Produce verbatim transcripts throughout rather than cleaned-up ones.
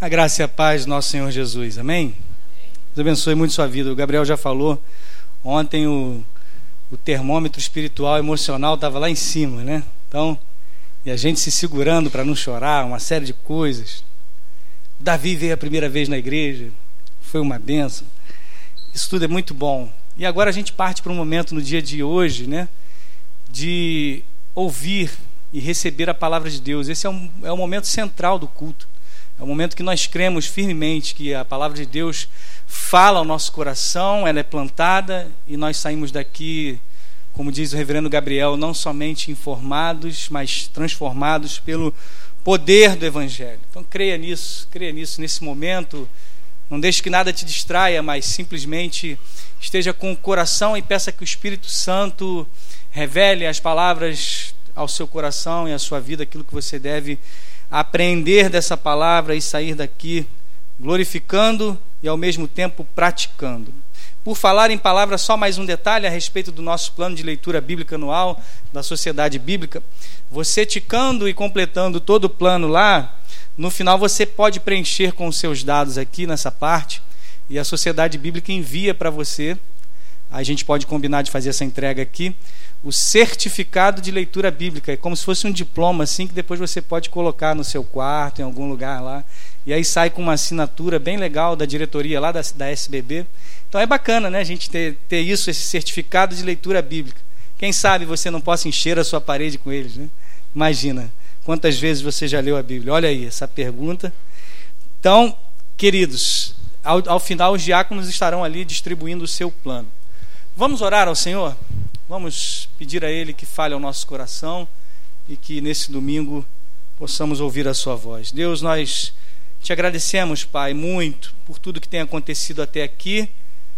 A graça e a paz do nosso Senhor Jesus, amém? Deus abençoe muito sua vida. O Gabriel já falou, ontem o, o termômetro espiritual, emocional estava lá em cima, né? Então, e a gente se segurando para não chorar, uma série de coisas. Davi veio a primeira vez na igreja, foi uma bênção. Isso tudo é muito bom. E agora a gente parte para um momento no dia de hoje, né? De ouvir e receber a palavra de Deus. Esse é, um, é o momento central do culto. É o momento que nós cremos firmemente que a palavra de Deus fala ao nosso coração, ela é plantada e nós saímos daqui, como diz o reverendo Gabriel, não somente informados, mas transformados pelo poder do Evangelho. Então creia nisso, creia nisso nesse momento. Não deixe que nada te distraia, mas simplesmente esteja com o coração e peça que o Espírito Santo revele as palavras ao seu coração e à sua vida, aquilo que você deve aprender dessa palavra e sair daqui glorificando e ao mesmo tempo praticando. Por falar em palavra, só mais um detalhe a respeito do nosso plano de leitura bíblica anual da Sociedade Bíblica. Você ticando e completando todo o plano lá, no final você pode preencher com os seus dados aqui nessa parte e a Sociedade Bíblica envia para você, a gente pode combinar de fazer essa entrega aqui, o certificado de leitura bíblica. É como se fosse um diploma assim, que depois você pode colocar no seu quarto, em algum lugar lá, e aí sai com uma assinatura bem legal da diretoria lá da, da S B B. Então é bacana, né, a gente ter, ter isso, esse certificado de leitura bíblica. Quem sabe você não possa encher a sua parede com eles, né? Imagina quantas vezes você já leu a Bíblia. Olha aí essa pergunta. Então, queridos, ao, ao final os diáconos estarão ali distribuindo o seu plano. Vamos orar ao Senhor? Vamos pedir a Ele que fale ao nosso coração e que nesse domingo possamos ouvir a sua voz. Deus, nós te agradecemos, Pai, muito por tudo que tem acontecido até aqui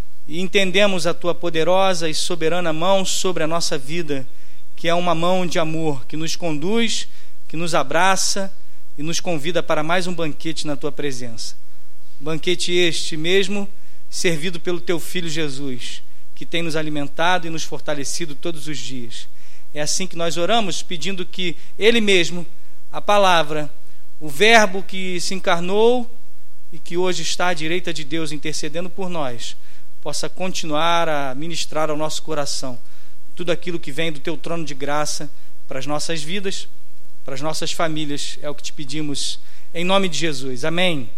e entendemos a tua poderosa e soberana mão sobre a nossa vida, que é uma mão de amor, que nos conduz, que nos abraça e nos convida para mais um banquete na tua presença. Banquete este mesmo servido pelo teu Filho Jesus, que tem nos alimentado e nos fortalecido todos os dias. É assim que nós oramos, pedindo que Ele mesmo, a palavra, o verbo que se encarnou e que hoje está à direita de Deus intercedendo por nós, possa continuar a ministrar ao nosso coração tudo aquilo que vem do teu trono de graça para as nossas vidas, para as nossas famílias. É o que te pedimos em nome de Jesus. Amém.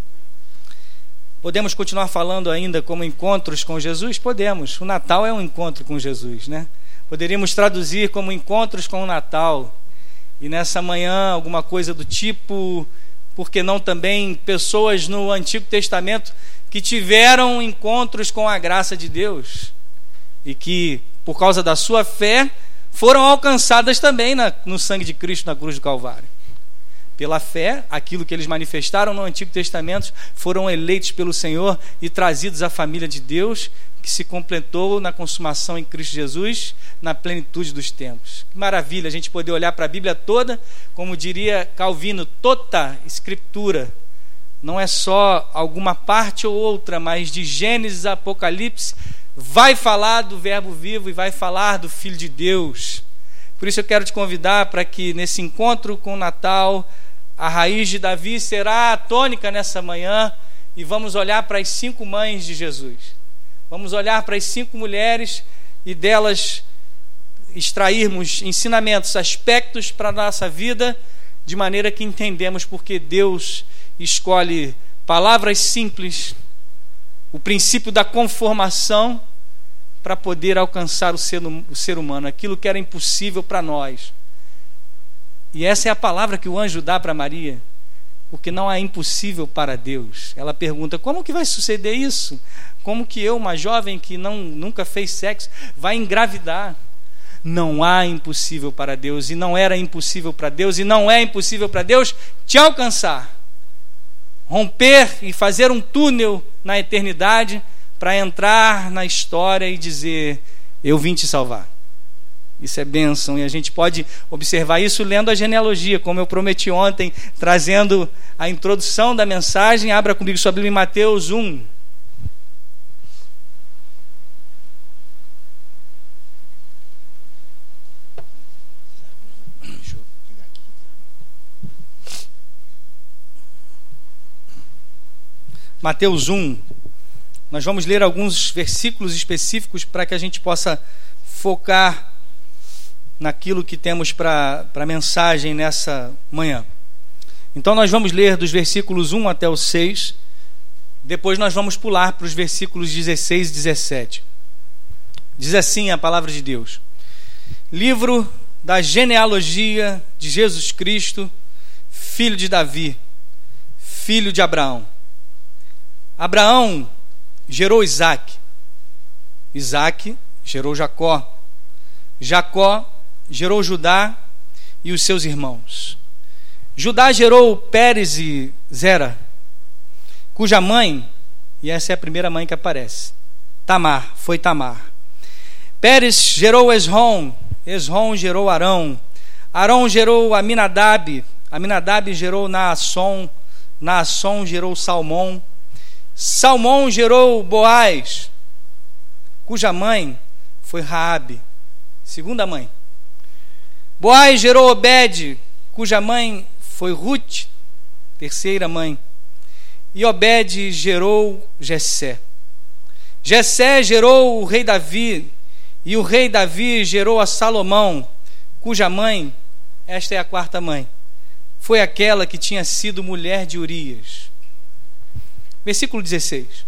Podemos continuar falando ainda como encontros com Jesus? Podemos. O Natal é um encontro com Jesus, né? Poderíamos traduzir como encontros com o Natal. E nessa manhã, alguma coisa do tipo, por que não também pessoas no Antigo Testamento que tiveram encontros com a graça de Deus e que, por causa da sua fé, foram alcançadas também na, no sangue de Cristo na cruz do Calvário. Pela fé, aquilo que eles manifestaram no Antigo Testamento, foram eleitos pelo Senhor e trazidos à família de Deus, que se completou na consumação em Cristo Jesus, na plenitude dos tempos. Que maravilha a gente poder olhar para a Bíblia toda, como diria Calvino, toda Escritura. Não é só alguma parte ou outra, mas de Gênesis a Apocalipse, vai falar do Verbo vivo e vai falar do Filho de Deus. Por isso eu quero te convidar para que nesse encontro com o Natal, a raiz de Davi será a tônica nessa manhã e vamos olhar para as cinco mães de Jesus. Vamos olhar para as cinco mulheres e delas extrairmos ensinamentos, aspectos para a nossa vida, de maneira que entendemos porque Deus escolhe palavras simples, o princípio da conformação, para poder alcançar o ser, o ser humano, aquilo que era impossível para nós. E essa é a palavra que o anjo dá para Maria, porque não é impossível para Deus. Ela pergunta, como que vai suceder isso? Como que eu, uma jovem que não, nunca fez sexo, vai engravidar? Não há impossível para Deus, e não era impossível para Deus, e não é impossível para Deus te alcançar, romper e fazer um túnel na eternidade para entrar na história e dizer, eu vim te salvar. Isso é bênção, e a gente pode observar isso lendo a genealogia, como eu prometi ontem, trazendo a introdução da mensagem. Abra comigo sua Bíblia em Mateus um. Deixa eu pegar aqui. Mateus um. Nós vamos ler alguns versículos específicos para que a gente possa focar naquilo que temos para a mensagem nessa manhã. Então nós vamos ler dos versículos um até o seis, depois nós vamos pular para os versículos dezesseis e dezessete. Diz assim a palavra de Deus: livro da genealogia de Jesus Cristo, filho de Davi, filho de Abraão. Abraão gerou Isaque, Isaque gerou Jacó, Jacó gerou Judá e os seus irmãos. Judá gerou Pérez e Zera, cuja mãe, e essa é a primeira mãe que aparece, Tamar, foi Tamar. Pérez gerou Esrom, Esrom gerou Arão, Arão gerou Aminadab, Aminadab gerou Naasson, Naasson gerou Salmão, Salmão gerou Boaz, cuja mãe foi Raabe, segunda mãe. Boaz gerou Obed, cuja mãe foi Ruth, terceira mãe. E Obed gerou Jessé. Jessé gerou o rei Davi, e o rei Davi gerou a Salomão, cuja mãe, esta é a quarta mãe, foi aquela que tinha sido mulher de Urias. Versículo dezesseis.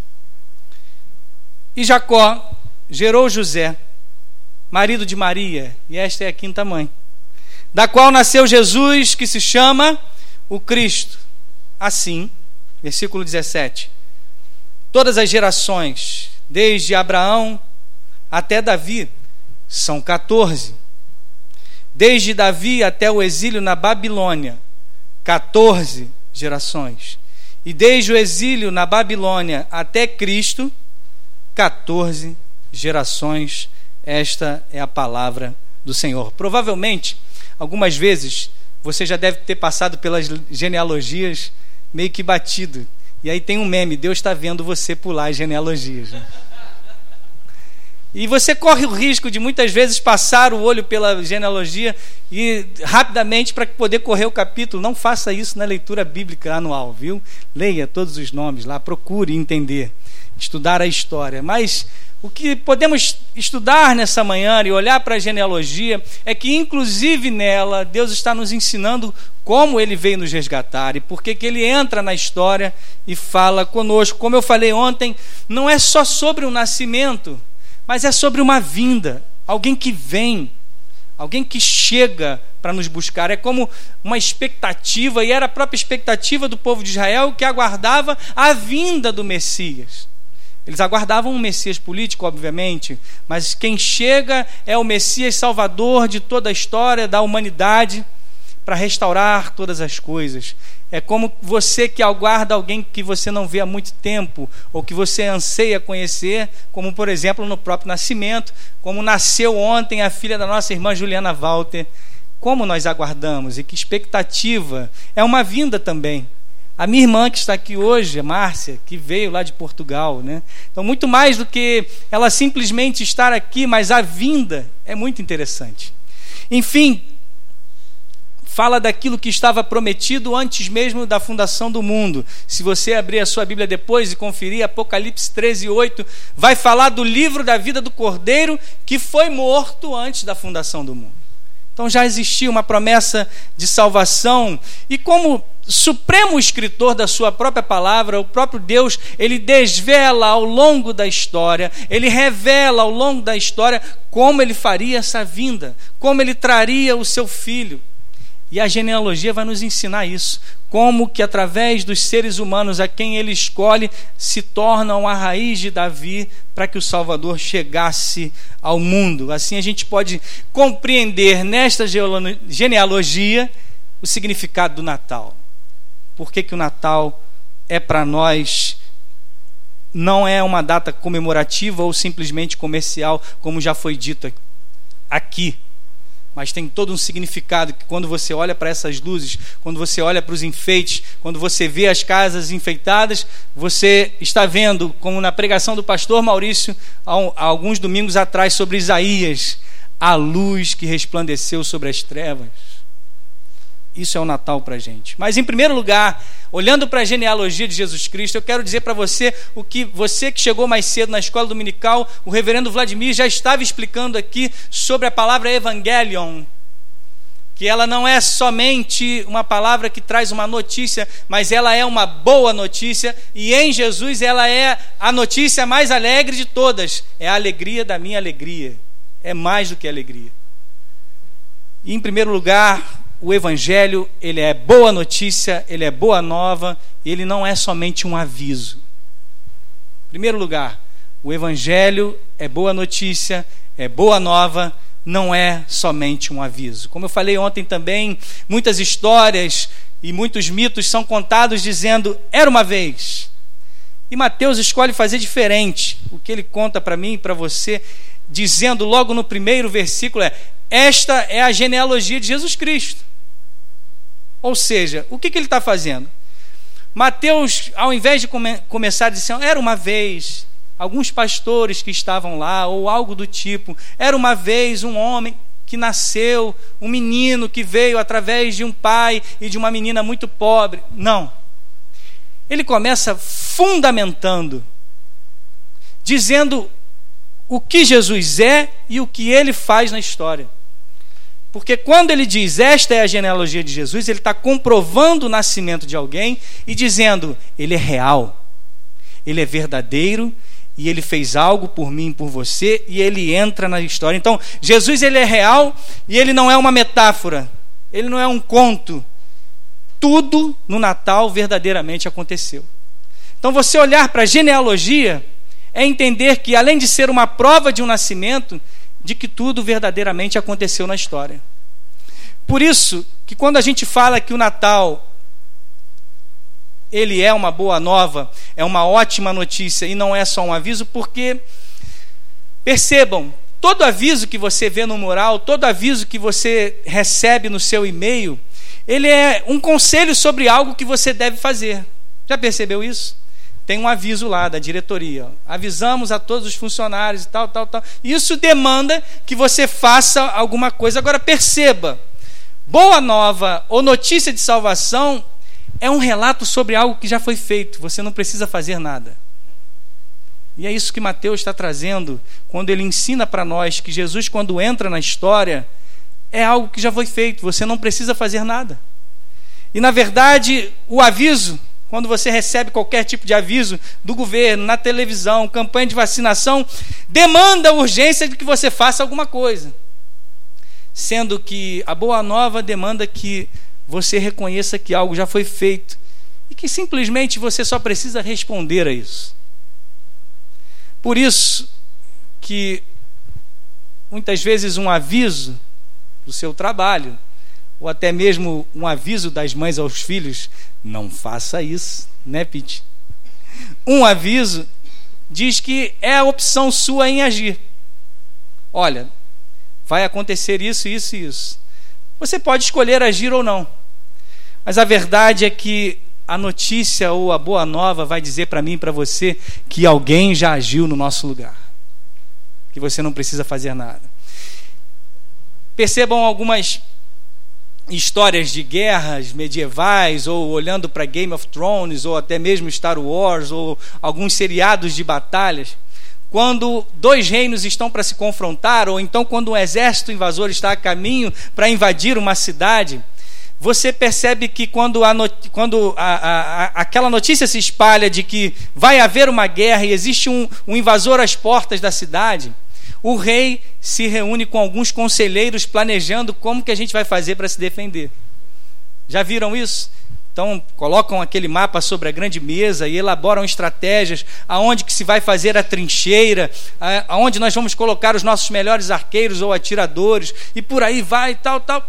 E Jacó gerou José, marido de Maria, e esta é a quinta mãe, da qual nasceu Jesus, que se chama o Cristo. Assim, versículo dezessete, todas as gerações, desde Abraão até Davi, são quatorze. Desde Davi até o exílio na Babilônia, quatorze gerações. E desde o exílio na Babilônia até Cristo, quatorze gerações. Esta é a palavra do Senhor. Provavelmente, algumas vezes, você já deve ter passado pelas genealogias meio que batido. E aí tem um meme: Deus está vendo você pular as genealogias, né? E você corre o risco de muitas vezes passar o olho pela genealogia e rapidamente para poder correr o capítulo. Não faça isso na leitura bíblica anual, viu? Leia todos os nomes lá, procure entender, estudar a história. Mas o que podemos estudar nessa manhã e olhar para a genealogia é que, inclusive nela, Deus está nos ensinando como Ele veio nos resgatar e por que Ele entra na história e fala conosco. Como eu falei ontem, não é só sobre o nascimento, mas é sobre uma vinda, alguém que vem, alguém que chega para nos buscar. É como uma expectativa, e era a própria expectativa do povo de Israel, que aguardava a vinda do Messias. Eles aguardavam um Messias político, obviamente, mas quem chega é o Messias salvador de toda a história da humanidade, para restaurar todas as coisas. É como você que aguarda alguém que você não vê há muito tempo, ou que você anseia conhecer, como por exemplo no próprio nascimento, como nasceu ontem a filha da nossa irmã Juliana Walter. Como nós aguardamos e que expectativa, é uma vinda também. A minha irmã que está aqui hoje, a Márcia, que veio lá de Portugal, né? Então, muito mais do que ela simplesmente estar aqui, mas a vinda é muito interessante. Enfim, fala daquilo que estava prometido antes mesmo da fundação do mundo. Se você abrir a sua Bíblia depois e conferir Apocalipse treze, oito, vai falar do livro da vida do Cordeiro, que foi morto antes da fundação do mundo. Então já existia uma promessa de salvação, e como supremo escritor da sua própria palavra, o próprio Deus, ele desvela ao longo da história, ele revela ao longo da história como ele faria essa vinda, como ele traria o seu filho. E a genealogia vai nos ensinar isso, como que através dos seres humanos a quem ele escolhe se tornam a raiz de Davi para que o Salvador chegasse ao mundo. Assim a gente pode compreender nesta genealogia o significado do Natal. Por que que o Natal é para nós, não é uma data comemorativa ou simplesmente comercial, como já foi dito aqui, mas tem todo um significado que quando você olha para essas luzes, quando você olha para os enfeites, quando você vê as casas enfeitadas, você está vendo, como na pregação do pastor Maurício há alguns domingos atrás sobre Isaías, a luz que resplandeceu sobre as trevas. Isso é o Natal para a gente. Mas, em primeiro lugar, olhando para a genealogia de Jesus Cristo, eu quero dizer para você o que você que chegou mais cedo na escola dominical, o reverendo Vladimir já estava explicando aqui sobre a palavra evangelion, que ela não é somente uma palavra que traz uma notícia, mas ela é uma boa notícia, e em Jesus ela é a notícia mais alegre de todas. É a alegria da minha alegria. É mais do que alegria. E, em primeiro lugar, o Evangelho, ele é boa notícia, ele é boa nova, ele não é somente um aviso. Em primeiro lugar, o Evangelho é boa notícia, é boa nova, não é somente um aviso. Como eu falei ontem também, muitas histórias e muitos mitos são contados dizendo, era uma vez. E Mateus escolhe fazer diferente. O que ele conta para mim e para você, dizendo logo no primeiro versículo é, esta é a genealogia de Jesus Cristo. Ou seja, o que, que ele está fazendo? Mateus, ao invés de come- começar dizendo, era uma vez, alguns pastores que estavam lá, ou algo do tipo, era uma vez um homem que nasceu, um menino que veio através de um pai e de uma menina muito pobre. Não. Ele começa fundamentando, dizendo o que Jesus é e o que ele faz na história. Porque quando ele diz, esta é a genealogia de Jesus, ele está comprovando o nascimento de alguém e dizendo, ele é real, ele é verdadeiro e ele fez algo por mim e por você e ele entra na história. Então, Jesus, ele é real e ele não é uma metáfora, ele não é um conto. Tudo no Natal verdadeiramente aconteceu. Então, você olhar para a genealogia é entender que, além de ser uma prova de um nascimento, de que tudo verdadeiramente aconteceu na história. Por isso, que quando a gente fala que o Natal, ele é uma boa nova, é uma ótima notícia e não é só um aviso, porque, percebam, todo aviso que você vê no mural, todo aviso que você recebe no seu e-mail, ele é um conselho sobre algo que você deve fazer. Já percebeu isso? Tem um aviso lá da diretoria, ó. Avisamos a todos os funcionários e tal, tal, tal. Isso demanda que você faça alguma coisa. Agora perceba, boa nova ou notícia de salvação é um relato sobre algo que já foi feito. Você não precisa fazer nada. E é isso que Mateus está trazendo quando ele ensina para nós que Jesus, quando entra na história, é algo que já foi feito. Você não precisa fazer nada. E na verdade, o aviso, quando você recebe qualquer tipo de aviso do governo, na televisão, campanha de vacinação, demanda a urgência de que você faça alguma coisa. Sendo que a boa nova demanda que você reconheça que algo já foi feito e que simplesmente você só precisa responder a isso. Por isso que muitas vezes um aviso do seu trabalho, ou até mesmo um aviso das mães aos filhos, não faça isso, né, Pete? Um aviso diz que é a opção sua em agir. Olha, vai acontecer isso, isso e isso. Você pode escolher agir ou não. Mas a verdade é que a notícia ou a boa nova vai dizer para mim e para você que alguém já agiu no nosso lugar. Que você não precisa fazer nada. Percebam algumas histórias de guerras medievais, ou olhando para Game of Thrones, ou até mesmo Star Wars, ou alguns seriados de batalhas, quando dois reinos estão para se confrontar, ou então quando um exército invasor está a caminho para invadir uma cidade, você percebe que quando, a not... quando a, a, a, aquela notícia se espalha de que vai haver uma guerra e existe um, um invasor às portas da cidade, o rei se reúne com alguns conselheiros planejando como que a gente vai fazer para se defender. Já viram isso? Então, colocam aquele mapa sobre a grande mesa e elaboram estratégias aonde que se vai fazer a trincheira, aonde nós vamos colocar os nossos melhores arqueiros ou atiradores, e por aí vai, tal, tal.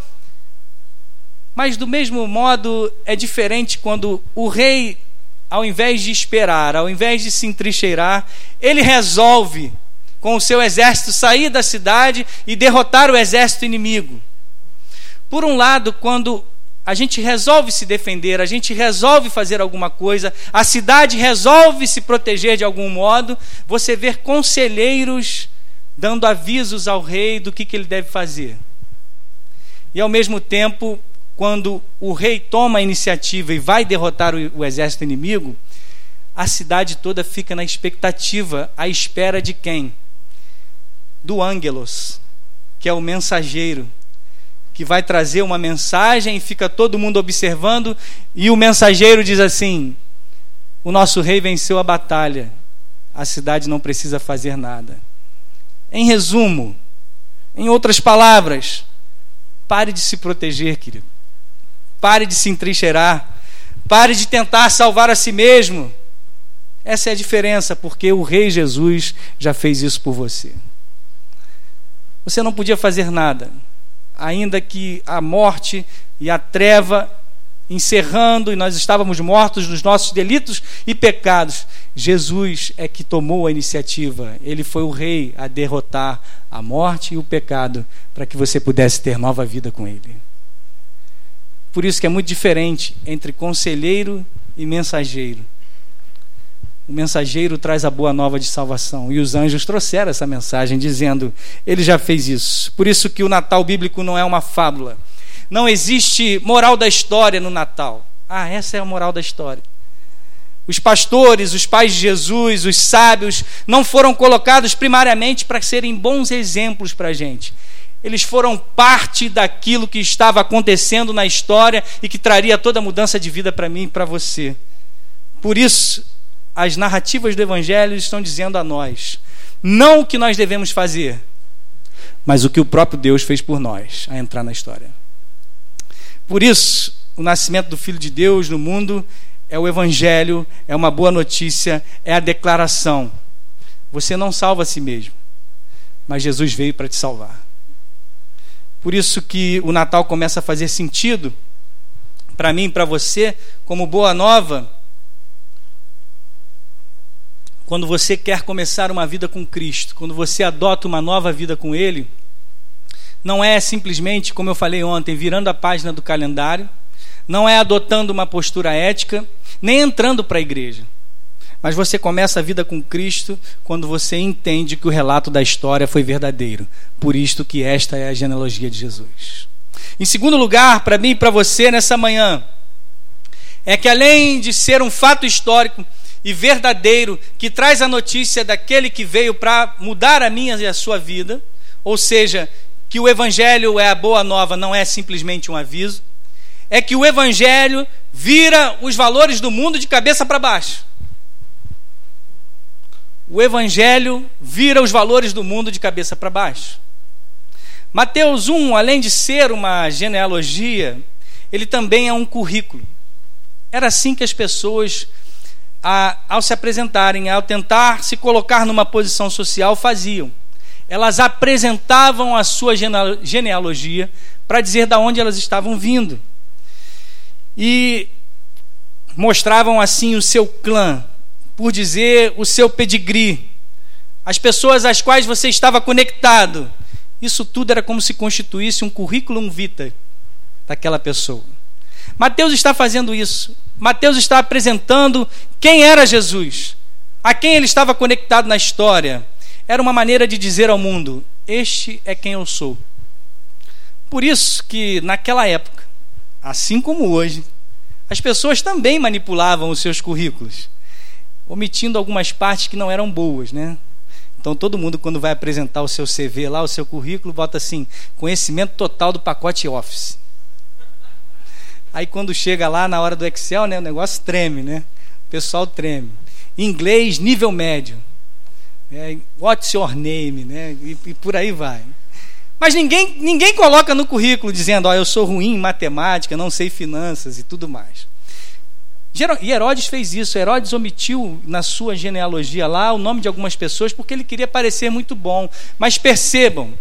Mas, do mesmo modo, é diferente quando o rei, ao invés de esperar, ao invés de se entrincheirar, ele resolve com o seu exército sair da cidade e derrotar o exército inimigo. Por um lado, quando a gente resolve se defender, a gente resolve fazer alguma coisa, a cidade resolve se proteger de algum modo, você vê conselheiros dando avisos ao rei do que, que ele deve fazer. E ao mesmo tempo, quando o rei toma a iniciativa e vai derrotar o, o exército inimigo, a cidade toda fica na expectativa, à espera de quem? Do ângelos, que é o mensageiro, que vai trazer uma mensagem e fica todo mundo observando, e o mensageiro diz assim: o nosso rei venceu a batalha, a cidade não precisa fazer nada. Em resumo, em outras palavras, pare de se proteger, querido. Pare de se entrincheirar. Pare de tentar salvar a si mesmo. Essa é a diferença, porque o Rei Jesus já fez isso por você. Você não podia fazer nada, ainda que a morte e a treva encerrando, e nós estávamos mortos nos nossos delitos e pecados. Jesus é que tomou a iniciativa. Ele foi o rei a derrotar a morte e o pecado, para que você pudesse ter nova vida com ele. Por isso que é muito diferente entre conselheiro e mensageiro. O mensageiro traz a boa nova de salvação, e os anjos trouxeram essa mensagem dizendo: ele já fez isso. Por isso que o Natal bíblico não é uma fábula. Não existe moral da história no Natal. Ah, essa é a moral da história. Os pastores, os pais de Jesus, os sábios, não foram colocados primariamente para serem bons exemplos para a gente. Eles foram parte daquilo que estava acontecendo na história e que traria toda a mudança de vida para mim e para você. Por isso, as narrativas do Evangelho estão dizendo a nós, não o que nós devemos fazer, mas o que o próprio Deus fez por nós, a entrar na história. Por isso, o nascimento do Filho de Deus no mundo é o Evangelho, é uma boa notícia, é a declaração. Você não salva a si mesmo, mas Jesus veio para te salvar. Por isso que o Natal começa a fazer sentido para mim e para você, como boa nova, quando você quer começar uma vida com Cristo, quando você adota uma nova vida com Ele. Não é simplesmente, como eu falei ontem, virando a página do calendário, não é adotando uma postura ética, nem entrando para a igreja. Mas você começa a vida com Cristo quando você entende que o relato da história foi verdadeiro. Por isto que esta é a genealogia de Jesus. Em segundo lugar, para mim e para você nessa manhã, é que além de ser um fato histórico e verdadeiro, que traz a notícia daquele que veio para mudar a minha e a sua vida, ou seja, que o Evangelho é a boa nova, não é simplesmente um aviso, é que o Evangelho vira os valores do mundo de cabeça para baixo. O Evangelho vira os valores do mundo de cabeça para baixo. Mateus um, além de ser uma genealogia, ele também é um currículo. Era assim que as pessoas, a, ao se apresentarem, ao tentar se colocar numa posição social, faziam. Elas apresentavam a sua genealogia para dizer de onde elas estavam vindo. E mostravam assim o seu clã, por dizer o seu pedigree, as pessoas às quais você estava conectado. Isso tudo era como se constituísse um currículum vitae daquela pessoa. Mateus está fazendo isso. Mateus está apresentando quem era Jesus, a quem ele estava conectado na história. Era uma maneira de dizer ao mundo: este é quem eu sou. Por isso que naquela época, assim como hoje, as pessoas também manipulavam os seus currículos, omitindo algumas partes que não eram boas, né? Então todo mundo, quando vai apresentar o seu C V lá, o seu currículo, bota assim: conhecimento total do pacote Office. Aí quando chega lá na hora do Excel, né, o negócio treme, né? O pessoal treme. Inglês nível médio. É, what's your name, né? E, e por aí vai. Mas ninguém, ninguém coloca no currículo dizendo: ó, eu sou ruim em matemática, não sei finanças e tudo mais. E Herodes fez isso. Herodes omitiu na sua genealogia lá o nome de algumas pessoas porque ele queria parecer muito bom. Mas percebam,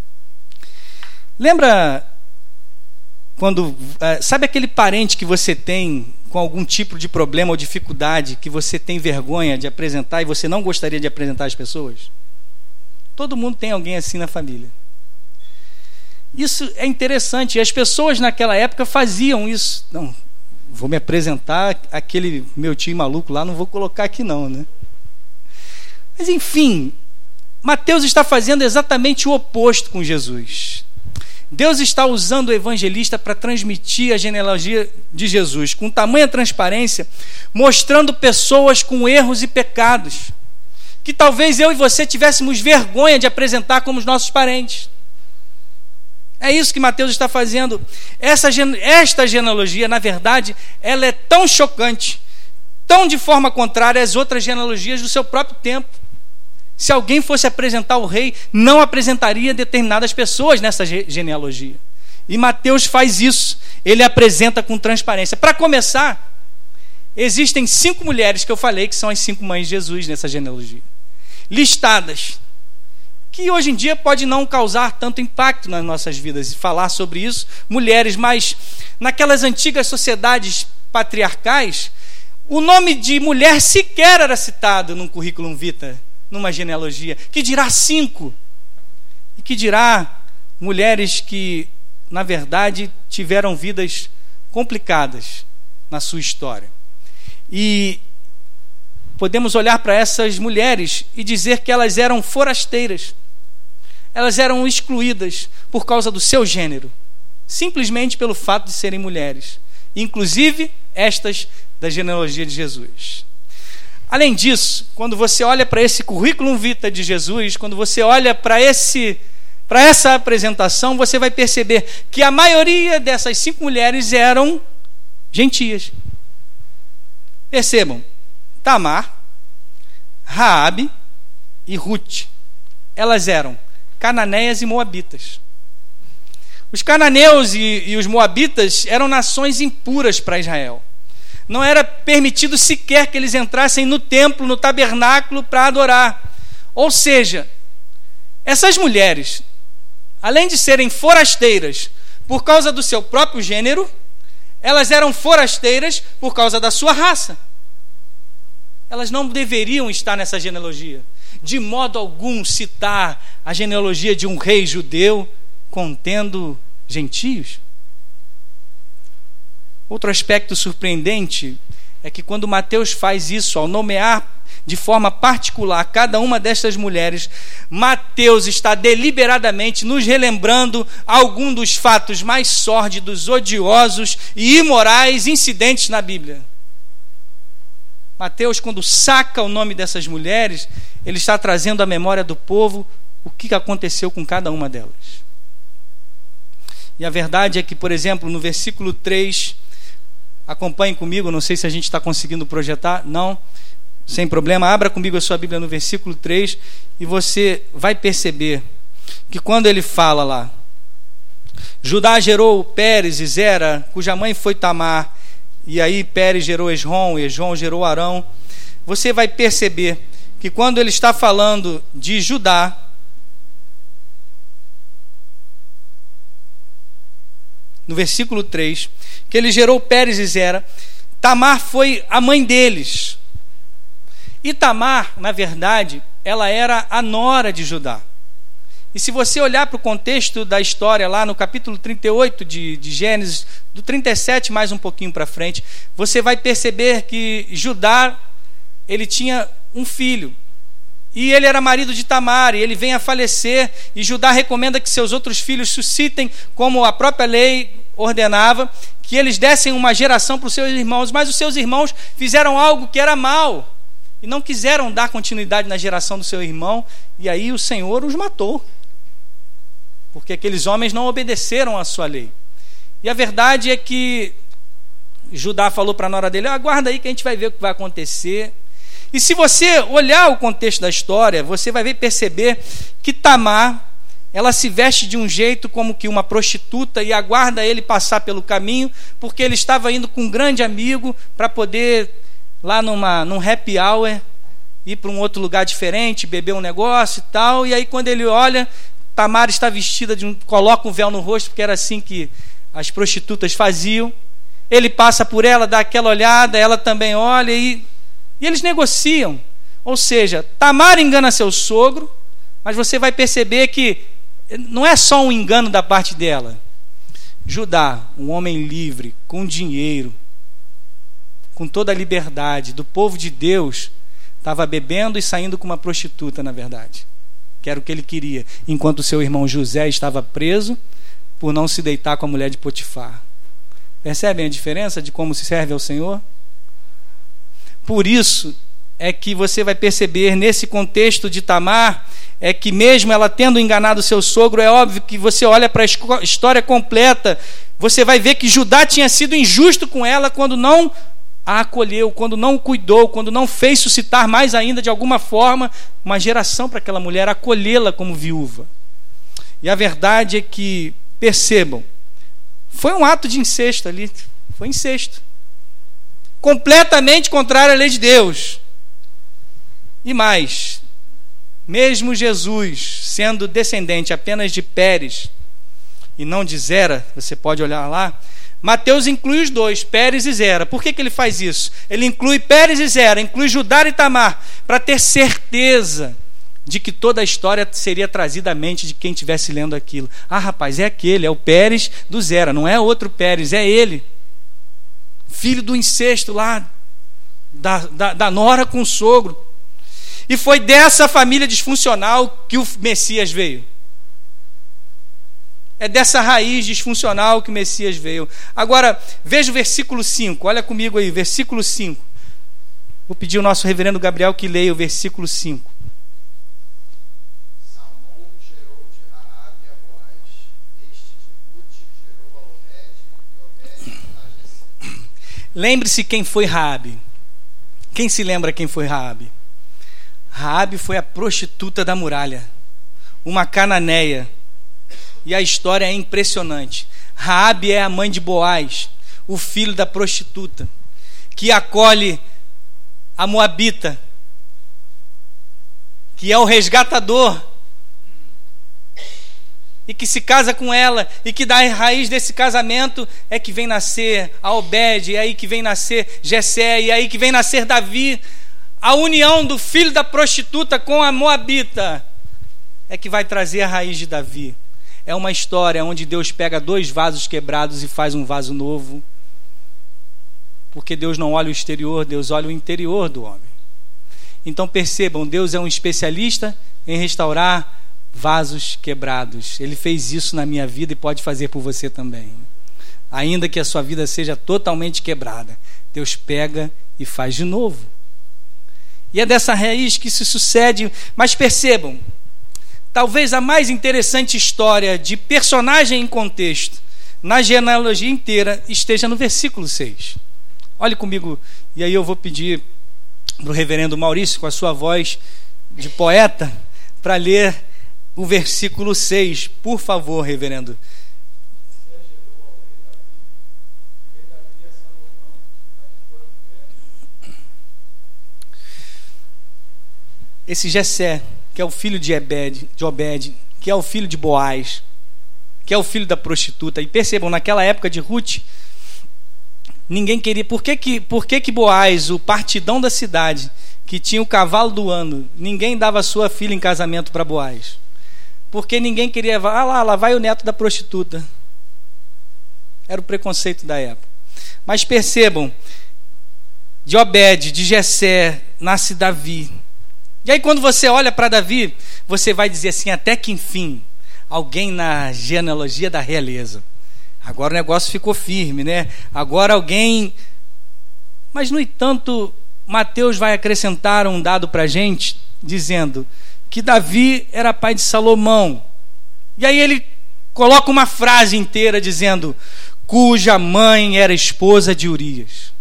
lembra quando, sabe aquele parente que você tem com algum tipo de problema ou dificuldade que você tem vergonha de apresentar e você não gostaria de apresentar às pessoas? Todo mundo tem alguém assim na família. Isso é interessante. E as pessoas naquela época faziam isso. Não, vou me apresentar, aquele meu tio maluco lá, não vou colocar aqui não, né? Mas enfim, Mateus está fazendo exatamente o oposto com Jesus. Deus está usando o evangelista para transmitir a genealogia de Jesus com tamanha transparência, mostrando pessoas com erros e pecados que talvez eu e você tivéssemos vergonha de apresentar como os nossos parentes. É isso que Mateus está fazendo. Essa, esta genealogia, na verdade, ela é tão chocante, tão de forma contrária às outras genealogias do seu próprio tempo. Se alguém fosse apresentar o rei, não apresentaria determinadas pessoas nessa genealogia. E Mateus faz isso. Ele apresenta com transparência. Para começar, existem cinco mulheres que eu falei que são as cinco mães de Jesus nessa genealogia, listadas, que hoje em dia pode não causar tanto impacto nas nossas vidas e falar sobre isso, mulheres, mas naquelas antigas sociedades patriarcais, o nome de mulher sequer era citado num currículo vitae, numa genealogia, que dirá cinco, e que dirá mulheres que, na verdade, tiveram vidas complicadas na sua história. E podemos olhar para essas mulheres e dizer que elas eram forasteiras, elas eram excluídas por causa do seu gênero, simplesmente pelo fato de serem mulheres, inclusive estas da genealogia de Jesus. Além disso, quando você olha para esse currículo vitae de Jesus, quando você olha para esse, para essa apresentação, você vai perceber que a maioria dessas cinco mulheres eram gentias. Percebam, Tamar, Raabe e Ruth, elas eram cananeias e moabitas. Os cananeus e, e os moabitas eram nações impuras para Israel. Não era permitido sequer que eles entrassem no templo, no tabernáculo, para adorar. Ou seja, essas mulheres, além de serem forasteiras por causa do seu próprio gênero, elas eram forasteiras por causa da sua raça. Elas não deveriam estar nessa genealogia. De modo algum citar a genealogia de um rei judeu contendo gentios. Outro aspecto surpreendente é que quando Mateus faz isso, ao nomear de forma particular cada uma destas mulheres, Mateus está deliberadamente nos relembrando algum dos fatos mais sórdidos, odiosos e imorais incidentes na Bíblia. Mateus, quando saca o nome dessas mulheres, ele está trazendo à memória do povo o que aconteceu com cada uma delas. E a verdade é que, por exemplo, no versículo três, acompanhem comigo, não sei se a gente está conseguindo projetar, não, sem problema, abra comigo a sua Bíblia no versículo três e você vai perceber que quando ele fala lá, Judá gerou Pérez e Zera, cuja mãe foi Tamar, e aí Pérez gerou Esrom, Esrom gerou Arão, você vai perceber que quando ele está falando de Judá, no versículo três, que ele gerou Pérez e Zera, Tamar foi a mãe deles. E Tamar, na verdade, ela era a nora de Judá. E se você olhar para o contexto da história lá no capítulo trinta e oito de, de Gênesis, do trinta e sete mais um pouquinho para frente, você vai perceber que Judá, ele tinha um filho, e ele era marido de Tamar, e ele vem a falecer, e Judá recomenda que seus outros filhos suscitem, como a própria lei ordenava, que eles dessem uma geração para os seus irmãos, mas os seus irmãos fizeram algo que era mal, e não quiseram dar continuidade na geração do seu irmão, e aí o Senhor os matou, porque aqueles homens não obedeceram à sua lei. E a verdade é que Judá falou para a nora dele, aguarda aí que a gente vai ver o que vai acontecer. E se você olhar o contexto da história, você vai ver, perceber que Tamar, ela se veste de um jeito como que uma prostituta e aguarda ele passar pelo caminho, porque ele estava indo com um grande amigo para poder, lá numa, num happy hour, ir para um outro lugar diferente, beber um negócio e tal, e aí quando ele olha, Tamar está vestida de um, coloca um véu no rosto, porque era assim que as prostitutas faziam, ele passa por ela, dá aquela olhada, ela também olha e, e eles negociam. Ou seja, Tamar engana seu sogro, mas você vai perceber que não é só um engano da parte dela. Judá, um homem livre, com dinheiro, com toda a liberdade do povo de Deus, estava bebendo e saindo com uma prostituta, na verdade, que era o que ele queria, enquanto seu irmão José estava preso, por não se deitar com a mulher de Potifar. Percebem a diferença de como se serve ao Senhor? Por isso é que você vai perceber nesse contexto de Tamar, é que mesmo ela tendo enganado seu sogro, é óbvio que você olha para a história completa, você vai ver que Judá tinha sido injusto com ela quando não a acolheu, quando não cuidou, quando não fez suscitar mais ainda de alguma forma uma geração para aquela mulher, acolhê-la como viúva. E a verdade é que, percebam, foi um ato de incesto ali, foi incesto, completamente contrário à lei de Deus. E mais, mesmo Jesus sendo descendente apenas de Pérez e não de Zera, você pode olhar lá, Mateus inclui os dois, Pérez e Zera. Por que que ele faz isso? Ele inclui Pérez e Zera, inclui Judá e Tamar, para ter certeza de que toda a história seria trazida à mente de quem estivesse lendo aquilo. Ah, rapaz, é aquele, é o Pérez do Zera, não é outro Pérez, é ele, filho do incesto lá, da, da, da nora com o sogro. E foi dessa família disfuncional que o Messias veio. É dessa raiz disfuncional que o Messias veio. Agora, veja o versículo cinco. Olha comigo aí, versículo cinco. Vou pedir ao nosso reverendo Gabriel que leia o versículo cinco. Salmão gerou de Raabe a Boaz, este de Ruth gerou a Obed, e Obed a Jessé. Lembre-se quem foi Raabe. Quem se lembra quem foi Raabe? Raabe foi a prostituta da muralha, uma cananeia. E a história é impressionante. Raabe é a mãe de Boaz, o filho da prostituta, que acolhe a moabita, que é o resgatador, e que se casa com ela, e que da raiz desse casamento é que vem nascer a Obed, e aí que vem nascer Jessé, e aí que vem nascer Davi. A união do filho da prostituta com a moabita é que vai trazer a raiz de Davi. É uma história onde Deus pega dois vasos quebrados e faz um vaso novo. Porque Deus não olha o exterior, Deus olha o interior do homem. Então percebam, Deus é um especialista em restaurar vasos quebrados. Ele fez isso na minha vida e pode fazer por você também. Ainda que a sua vida seja totalmente quebrada, Deus pega e faz de novo. E é dessa raiz que se sucede. Mas percebam, talvez a mais interessante história de personagem em contexto na genealogia inteira esteja no versículo seis. Olhe comigo, e aí eu vou pedir para o reverendo Maurício, com a sua voz de poeta, para ler o versículo seis. Por favor, reverendo. Esse Jessé, que é o filho de Obed, de Obed, que é o filho de Boaz, que é o filho da prostituta. E percebam, naquela época de Ruth, ninguém queria. Por que que, por que que Boaz, o partidão da cidade, que tinha o cavalo do ano, ninguém dava sua filha em casamento para Boaz? Porque ninguém queria. Ah lá, lá vai o neto da prostituta. Era o preconceito da época. Mas percebam, de Obed, de Jessé, nasce Davi. E aí quando você olha para Davi, você vai dizer assim, até que enfim, alguém na genealogia da realeza. Agora o negócio ficou firme, né? Agora alguém... Mas, no entanto, Mateus vai acrescentar um dado para a gente, dizendo que Davi era pai de Salomão. E aí ele coloca uma frase inteira dizendo, cuja mãe era esposa de Urias.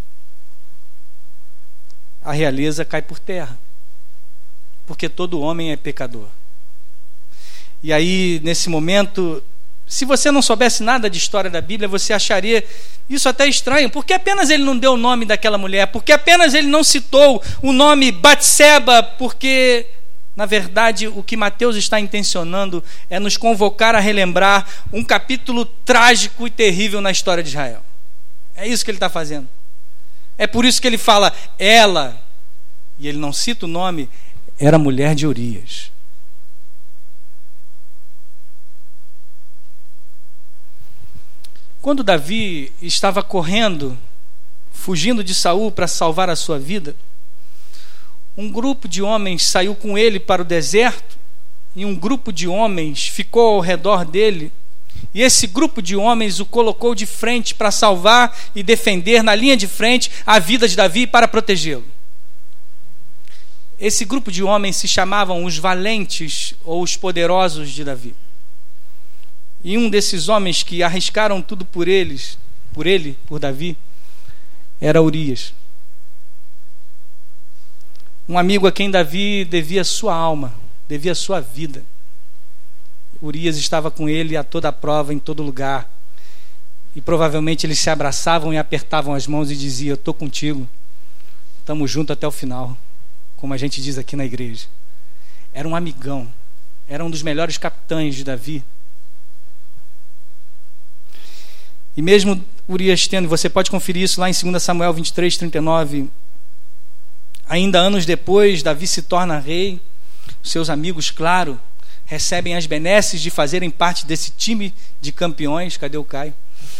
A realeza cai por terra. Porque todo homem é pecador. E aí, nesse momento, se você não soubesse nada de história da Bíblia, você acharia isso até estranho. Por que apenas ele não deu o nome daquela mulher? Por que apenas ele não citou o nome Batseba? Porque, na verdade, o que Mateus está intencionando é nos convocar a relembrar um capítulo trágico e terrível na história de Israel. É isso que ele está fazendo. É por isso que ele fala, ela, e ele não cita o nome, era mulher de Urias. Quando Davi estava correndo, fugindo de Saul para salvar a sua vida, um grupo de homens saiu com ele para o deserto, e um grupo de homens ficou ao redor dele E esse grupo de homens o colocou de frente para salvar e defender na linha de frente a vida de Davi para protegê-lo. Esse grupo de homens se chamavam os valentes ou os poderosos de Davi. E um desses homens que arriscaram tudo por eles, por ele, por Davi, era Urias. Um amigo a quem Davi devia sua alma, devia sua vida. Urias estava com ele a toda prova, em todo lugar. E provavelmente eles se abraçavam e apertavam as mãos e diziam: eu estou contigo, estamos juntos até o final, como a gente diz aqui na igreja. Era um amigão, era um dos melhores capitães de Davi. E mesmo Urias tendo, você pode conferir isso lá em dois Samuel vinte e três, trinta e nove, ainda anos depois, Davi se torna rei. Seus amigos, claro, recebem as benesses de fazerem parte desse time de campeões. Cadê o Caio?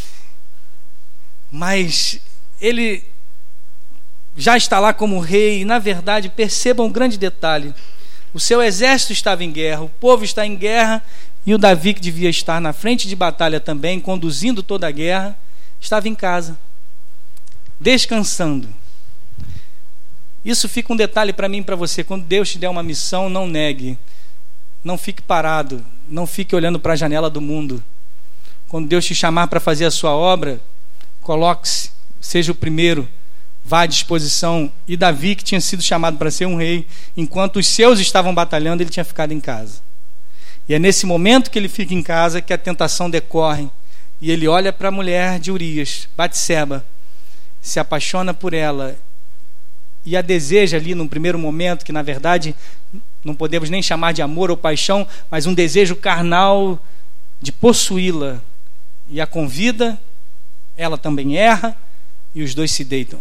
Mas ele já está lá como rei. E na verdade, percebam um grande detalhe: o seu exército estava em guerra, o povo está em guerra, e o Davi, que devia estar na frente de batalha também, conduzindo toda a guerra, estava em casa, descansando. Isso fica um detalhe para mim e para você: quando Deus te der uma missão, não negue, não fique parado, não fique olhando para a janela do mundo. Quando Deus te chamar para fazer a sua obra, coloque-se, seja o primeiro, vá à disposição. E Davi, que tinha sido chamado para ser um rei, enquanto os seus estavam batalhando, ele tinha ficado em casa. E é nesse momento que ele fica em casa que a tentação decorre, e ele olha para a mulher de Urias, Batseba, se apaixona por ela e a deseja ali num primeiro momento, que na verdade não podemos nem chamar de amor ou paixão, mas um desejo carnal de possuí-la, e a convida. Ela também erra e os dois se deitam.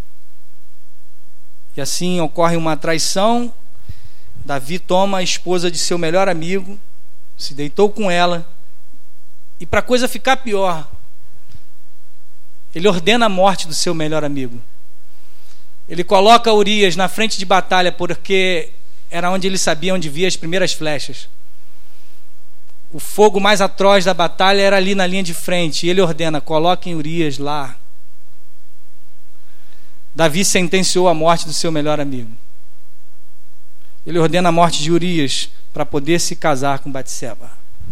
E assim ocorre uma traição. Davi toma a esposa de seu melhor amigo, se deitou com ela, e para a coisa ficar pior, ele ordena a morte do seu melhor amigo. Ele coloca Urias na frente de batalha, porque era onde ele sabia onde via as primeiras flechas. O fogo mais atroz da batalha era ali na linha de frente, e ele ordena: coloquem Urias lá. Davi sentenciou a morte do seu melhor amigo. Ele ordena a morte de Urias para poder se casar com Batseba.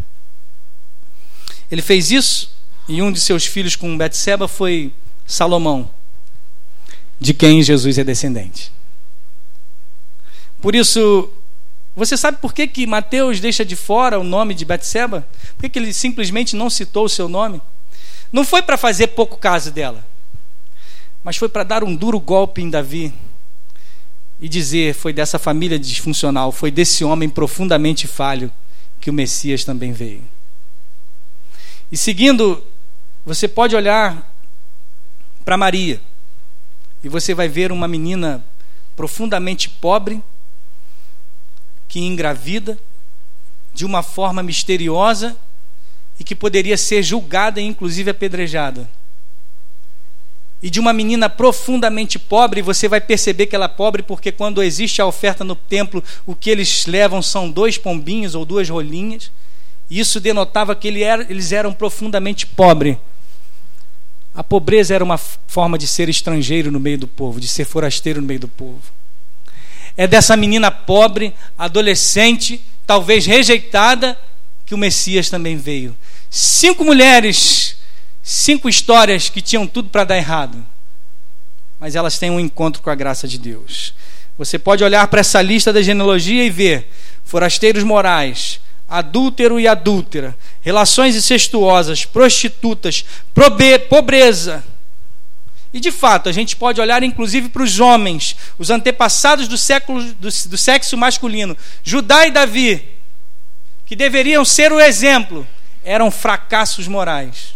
Ele fez isso, e um de seus filhos com Batseba foi Salomão, de quem Jesus é descendente. Por isso, você sabe por que que Mateus deixa de fora o nome de Batseba? Por que que ele simplesmente não citou o seu nome? Não foi para fazer pouco caso dela, mas foi para dar um duro golpe em Davi e dizer: foi dessa família disfuncional, foi desse homem profundamente falho que o Messias também veio. E seguindo, você pode olhar para Maria, e você vai ver uma menina profundamente pobre, que engravida de uma forma misteriosa e que poderia ser julgada e inclusive apedrejada. E de uma menina profundamente pobre, você vai perceber que ela é pobre porque quando existe a oferta no templo, o que eles levam são dois pombinhos ou duas rolinhas. Isso denotava que ele era, eles eram profundamente pobres. A pobreza era uma forma de ser estrangeiro no meio do povo, de ser forasteiro no meio do povo. É dessa menina pobre, adolescente, talvez rejeitada, que o Messias também veio. Cinco mulheres, cinco histórias que tinham tudo para dar errado, mas elas têm um encontro com a graça de Deus. Você pode olhar para essa lista da genealogia e ver forasteiros morais, adúltero e adúltera, relações incestuosas, prostitutas, pobreza. E de fato, a gente pode olhar inclusive para os homens, os antepassados do, século, do, do sexo masculino. Judá e Davi, que deveriam ser o exemplo, eram fracassos morais.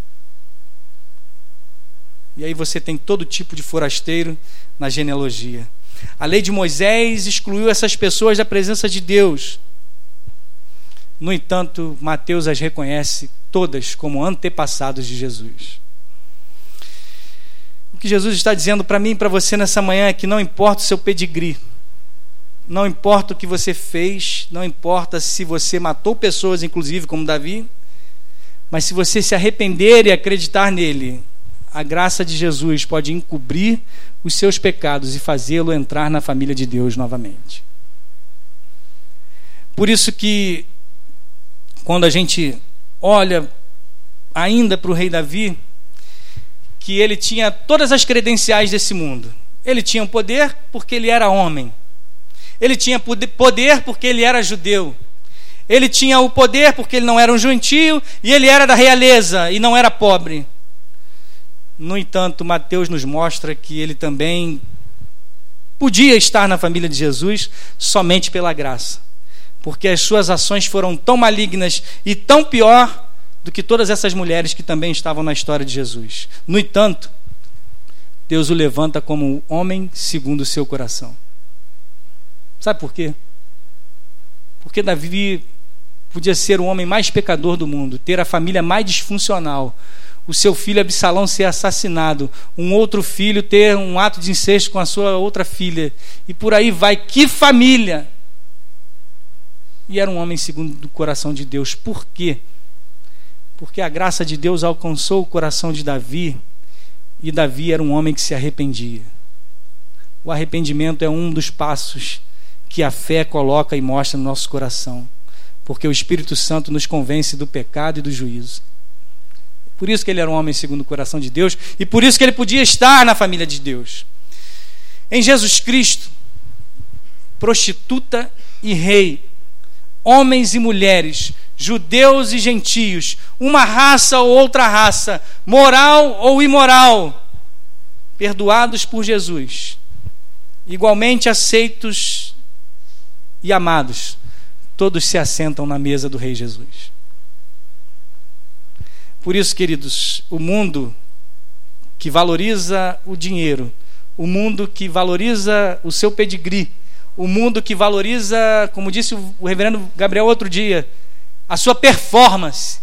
E aí você tem todo tipo de forasteiro na genealogia. A lei de Moisés excluiu essas pessoas da presença de Deus. No entanto, Mateus as reconhece todas como antepassados de Jesus. O que Jesus está dizendo para mim e para você nessa manhã é que não importa o seu pedigree, não importa o que você fez, não importa se você matou pessoas, inclusive como Davi, Mas se você se arrepender e acreditar nele, a graça de Jesus pode encobrir os seus pecados e fazê-lo entrar na família de Deus novamente. Por isso que, quando a gente olha ainda para o rei Davi, que ele tinha todas as credenciais desse mundo. Ele tinha poder porque ele era homem. Ele tinha poder porque ele era judeu. Ele tinha o poder porque ele não era um gentio e ele era da realeza e não era pobre. No entanto, Mateus nos mostra que ele também podia estar na família de Jesus somente pela graça, porque as suas ações foram tão malignas e tão pior do que todas essas mulheres que também estavam na história de Jesus. No entanto, Deus o levanta como um homem segundo o seu coração. Sabe por quê? Porque Davi podia ser o homem mais pecador do mundo, ter a família mais disfuncional, o seu filho Absalão ser assassinado, um outro filho ter um ato de incesto com a sua outra filha, e por aí vai. Que família! E era um homem segundo o coração de Deus. Por quê? Porque a graça de Deus alcançou o coração de Davi, e Davi era um homem que se arrependia. O arrependimento é um dos passos que a fé coloca e mostra no nosso coração, porque o Espírito Santo nos convence do pecado e do juízo. Por isso que ele era um homem segundo o coração de Deus, e por isso que ele podia estar na família de Deus. Em Jesus Cristo, prostituta e rei, homens e mulheres, judeus e gentios, uma raça ou outra raça, moral ou imoral, perdoados por Jesus, igualmente aceitos e amados, todos se assentam na mesa do Rei Jesus. Por isso, queridos, o mundo que valoriza o dinheiro, o mundo que valoriza o seu pedigree, o mundo que valoriza, como disse o reverendo Gabriel outro dia, a sua performance,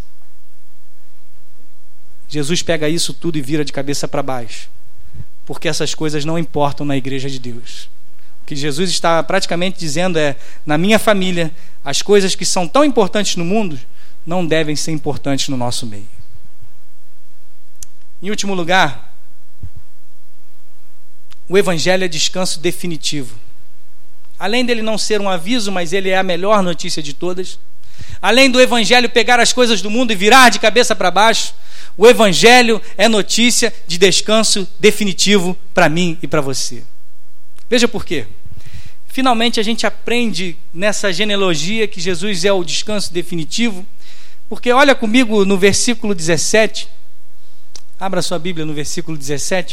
Jesus pega isso tudo e vira de cabeça para baixo, porque essas coisas não importam na igreja de Deus. O que Jesus está praticamente dizendo é: na minha família, as coisas que são tão importantes no mundo não devem ser importantes no nosso meio. Em último lugar, o Evangelho é descanso definitivo. Além dele não ser um aviso, mas ele é a melhor notícia de todas. Além do Evangelho pegar as coisas do mundo e virar de cabeça para baixo, o Evangelho é notícia de descanso definitivo para mim e para você. Veja por quê. Finalmente a gente aprende nessa genealogia que Jesus é o descanso definitivo, porque olha comigo no versículo dezessete. Abra sua Bíblia no versículo dezessete.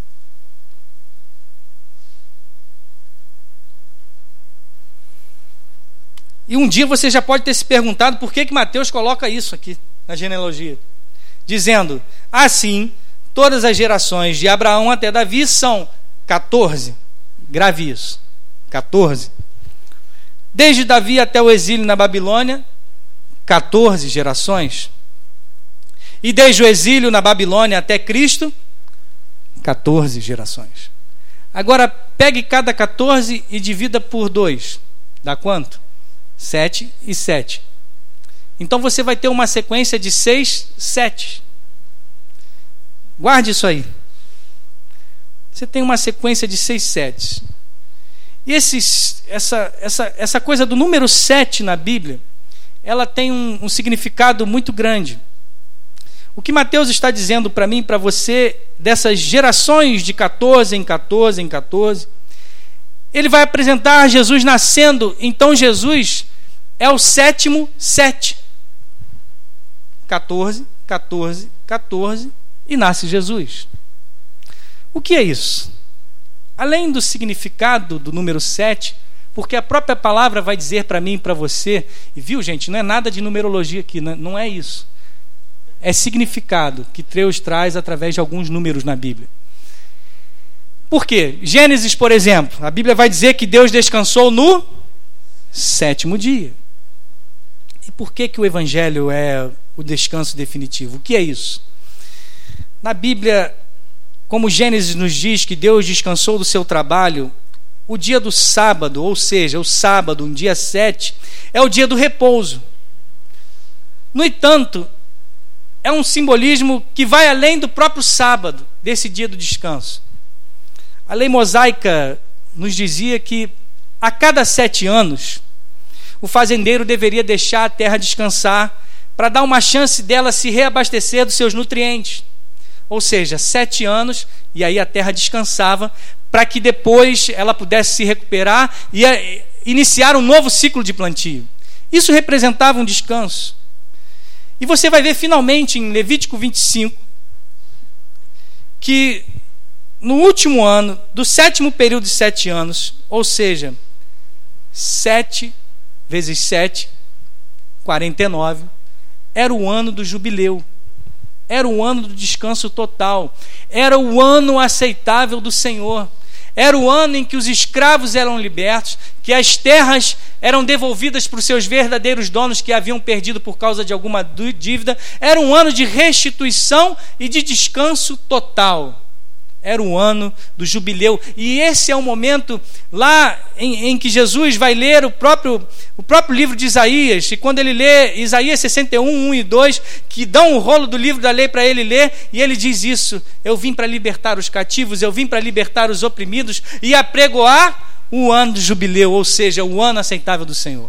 E um dia você já pode ter se perguntado por que que Mateus coloca isso aqui na genealogia, dizendo: assim, todas as gerações de Abraão até Davi são quatorze. Grave isso, quatorze. Desde Davi até o exílio na Babilônia, quatorze gerações. E desde o exílio na Babilônia até Cristo, quatorze gerações. Agora pegue cada quatorze e divida por dois. Dá quanto? Sete e sete. Então você vai ter uma sequência de seis, sete. Guarde isso aí. Você tem uma sequência de seis sete. E esses, essa, essa, essa coisa do número sete na Bíblia, ela tem um, um significado muito grande. O que Mateus está dizendo para mim e para você, dessas gerações de quatorze em quatorze em quatorze, ele vai apresentar Jesus nascendo. Então Jesus é o sétimo sete. quatorze, quatorze, quatorze, e nasce Jesus. O que é isso? Além do significado do número sete, porque a própria palavra vai dizer para mim e para você, e viu, gente, não é nada de numerologia aqui, não é isso. É significado que Deus traz através de alguns números na Bíblia. Por quê? Gênesis, por exemplo, a Bíblia vai dizer que Deus descansou no sétimo dia. E por que que o Evangelho é o descanso definitivo? O que é isso? Na Bíblia, como Gênesis nos diz que Deus descansou do seu trabalho, o dia do sábado, ou seja, o sábado, um dia sete, é o dia do repouso. No entanto, é um simbolismo que vai além do próprio sábado, desse dia do descanso. A lei mosaica nos dizia que a cada sete anos o fazendeiro deveria deixar a terra descansar para dar uma chance dela se reabastecer dos seus nutrientes. Ou seja, sete anos, e aí a terra descansava, para que depois ela pudesse se recuperar e iniciar um novo ciclo de plantio. Isso representava um descanso. E você vai ver finalmente em Levítico vinte e cinco que no último ano, do sétimo período de sete anos, ou seja, sete vezes sete, quarenta e nove, era o ano do jubileu, era o ano do descanso total, era o ano aceitável do Senhor, era o ano em que os escravos eram libertos, que as terras eram devolvidas para os seus verdadeiros donos que haviam perdido por causa de alguma dívida. Era um ano de restituição e de descanso total. Era o ano do jubileu. E esse é o momento lá em, em que Jesus vai ler o próprio, o próprio livro de Isaías. E quando ele lê Isaías sessenta e um, um e dois, que dão o rolo do livro da lei para ele ler, e ele diz isso: eu vim para libertar os cativos, eu vim para libertar os oprimidos e apregoar o ano do jubileu, ou seja, o ano aceitável do Senhor.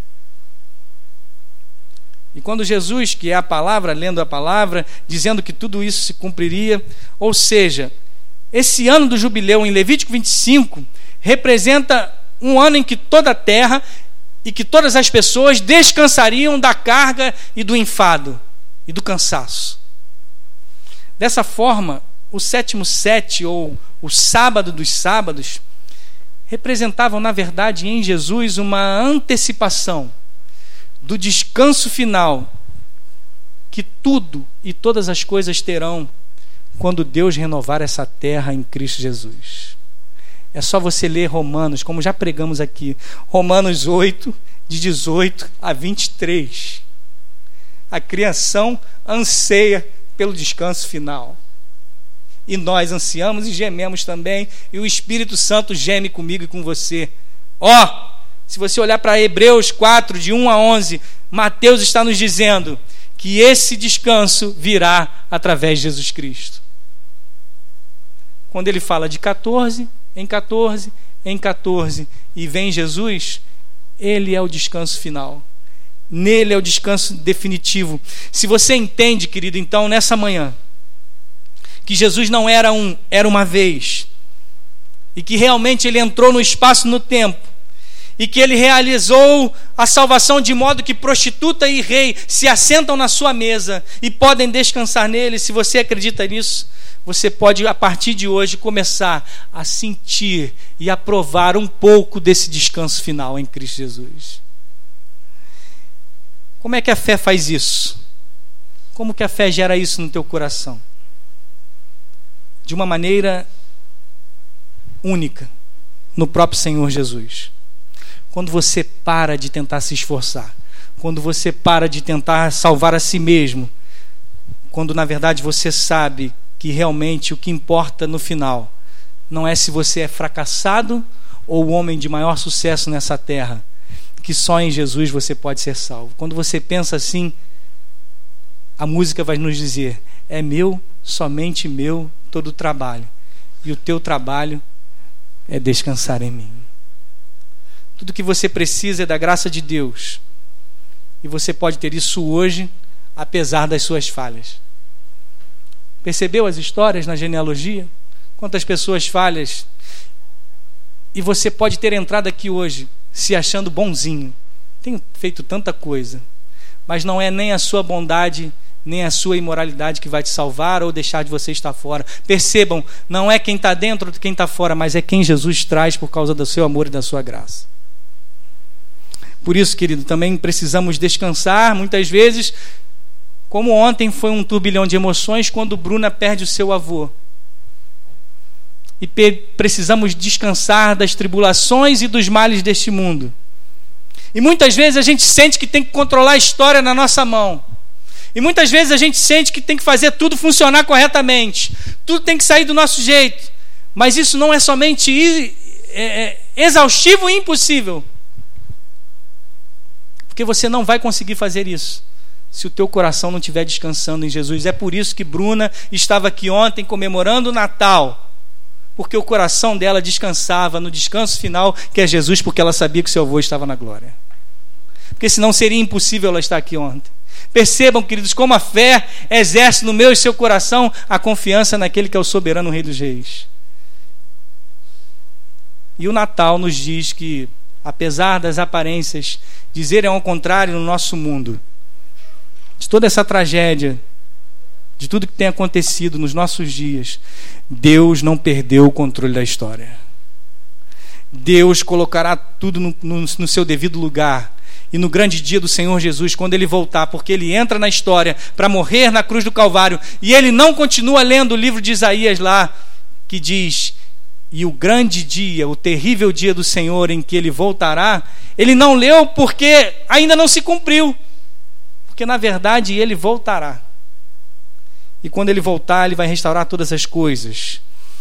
E quando Jesus, que é a palavra, lendo a palavra, dizendo que tudo isso se cumpriria, ou seja, esse ano do jubileu em Levítico vinte e cinco representa um ano em que toda a terra e que todas as pessoas descansariam da carga e do enfado e do cansaço. Dessa forma, o sétimo sete, ou o sábado dos sábados, representavam, na verdade, em Jesus, uma antecipação do descanso final que tudo e todas as coisas terão quando Deus renovar essa terra em Cristo Jesus. É só você ler Romanos, como já pregamos aqui, Romanos oito, de dezoito a vinte e três. A criação anseia pelo descanso final. E nós ansiamos e gememos também, e o Espírito Santo geme comigo e com você. Ó, oh, se você olhar para Hebreus quatro, de um a onze, Mateus está nos dizendo que esse descanso virá através de Jesus Cristo. Quando ele fala de catorze, em catorze, em catorze, e vem Jesus, ele é o descanso final. Nele é o descanso definitivo. Se você entende, querido, então, nessa manhã, que Jesus não era um, era uma vez, e que realmente ele entrou no espaço, no tempo, e que ele realizou a salvação de modo que prostituta e rei se assentam na sua mesa e podem descansar nele. Se você acredita nisso, você pode, a partir de hoje, começar a sentir e a provar um pouco desse descanso final em Cristo Jesus. Como é que a fé faz isso? Como que a fé gera isso no teu coração? De uma maneira única, no próprio Senhor Jesus. Quando você para de tentar se esforçar, quando você para de tentar salvar a si mesmo, quando na verdade você sabe que realmente o que importa no final não é se você é fracassado ou o homem de maior sucesso nessa terra, que só em Jesus você pode ser salvo. Quando você pensa assim, a música vai nos dizer: é meu, somente meu, todo o trabalho, e o teu trabalho é descansar em mim. Tudo que você precisa é da graça de Deus, e você pode ter isso hoje, apesar das suas falhas. Percebeu as histórias na genealogia? Quantas pessoas falhas, e você pode ter entrado aqui hoje se achando bonzinho. Tenho feito tanta coisa, mas não é nem a sua bondade nem a sua imoralidade que vai te salvar ou deixar de você estar fora. Percebam, não é quem está dentro ou quem está fora, mas é quem Jesus traz por causa do seu amor e da sua graça. Por isso, querido, também precisamos descansar. Muitas vezes, como ontem foi um turbilhão de emoções quando Bruna perde o seu avô. E precisamos descansar das tribulações e dos males deste mundo. E muitas vezes a gente sente que tem que controlar a história na nossa mão. E muitas vezes a gente sente que tem que fazer tudo funcionar corretamente. Tudo tem que sair do nosso jeito. Mas isso não é somente exaustivo e impossível. Porque você não vai conseguir fazer isso se o teu coração não estiver descansando em Jesus. É por isso que Bruna estava aqui ontem comemorando o Natal, porque o coração dela descansava no descanso final, que é Jesus, porque ela sabia que seu avô estava na glória. Porque senão seria impossível ela estar aqui ontem. Percebam, queridos, como a fé exerce no meu e seu coração a confiança naquele que é o soberano Rei dos Reis. E o Natal nos diz que, apesar das aparências dizerem ao contrário no nosso mundo, de toda essa tragédia, de tudo que tem acontecido nos nossos dias, Deus não perdeu o controle da história. Deus colocará tudo no, no, no seu devido lugar. E no grande dia do Senhor Jesus, quando Ele voltar, porque Ele entra na história para morrer na cruz do Calvário, e Ele não continua lendo o livro de Isaías lá, que diz: e o grande dia, o terrível dia do Senhor em que Ele voltará, Ele não leu porque ainda não se cumpriu, porque na verdade Ele voltará. E quando Ele voltar, Ele vai restaurar todas as coisas.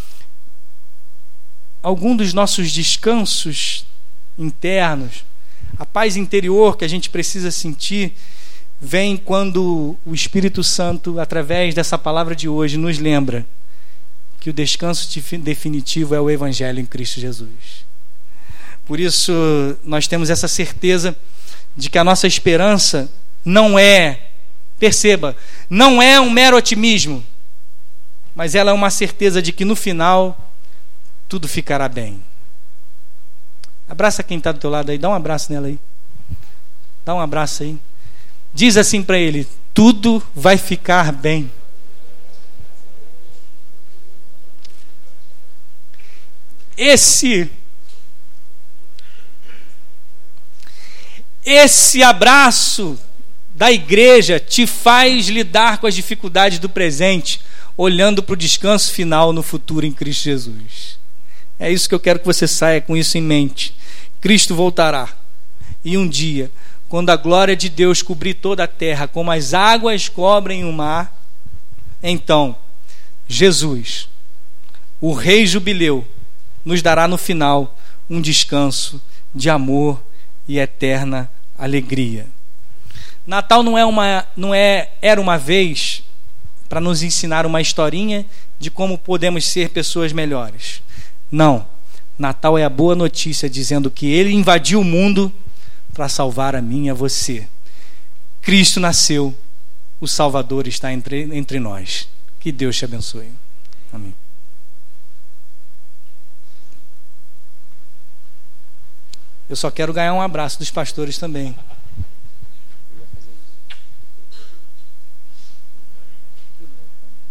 Algum dos nossos descansos internos, a paz interior que a gente precisa sentir, vem quando o Espírito Santo, através dessa palavra de hoje, nos lembra que o descanso definitivo é o Evangelho em Cristo Jesus. Por isso, nós temos essa certeza de que a nossa esperança não é, perceba, não é um mero otimismo, mas ela é uma certeza de que no final tudo ficará bem. Abraça quem está do teu lado aí, dá um abraço nela aí. Dá um abraço aí. Diz assim para ele: tudo vai ficar bem. Esse Esse abraço da igreja te faz lidar com as dificuldades do presente, olhando para o descanso final no futuro em Cristo Jesus. É isso que eu quero que você saia com isso em mente. Cristo voltará. E um dia, quando a glória de Deus cobrir toda a terra, como as águas cobrem o mar, então, Jesus, o Rei Jubileu, nos dará no final um descanso de amor e eterna alegria. Natal não é uma, não é, era uma vez para nos ensinar uma historinha de como podemos ser pessoas melhores. Não, Natal é a boa notícia dizendo que Ele invadiu o mundo para salvar a mim e a você. Cristo nasceu, o Salvador está entre, entre nós. Que Deus te abençoe. Amém. Eu só quero ganhar um abraço dos pastores também.